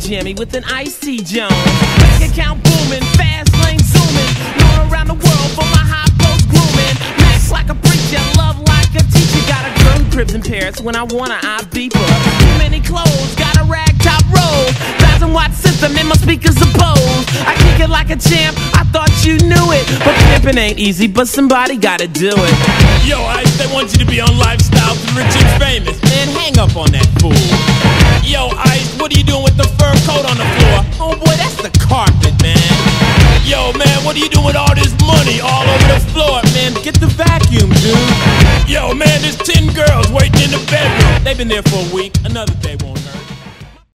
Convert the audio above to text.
jammy with an iced tea Jones. Bank account booming, fast lane zooming. Going around the world for my high post grooming. Max like a preacher, love like a teacher. Got a girl in cribs in Paris when I want an eye beeper. Too many clothes, got a rag top roll. 1,000-watt system in my speakers of Bose. I kick it like a champ, I thought you knew it. But pimping ain't easy, but somebody gotta do it. Yo, Ice, they want you to be on Lifestyle for Rich and Famous. Man, hang up on that fool. Yo, Ice, what are you doing with the fur coat on the floor? Oh boy, that's the carpet, man. Yo, man, what are you doing with all this money all over the floor? Man, get the vacuum, dude. Yo, man, there's 10 girls waiting in the bedroom. They've been there for a week, another day won't hurt.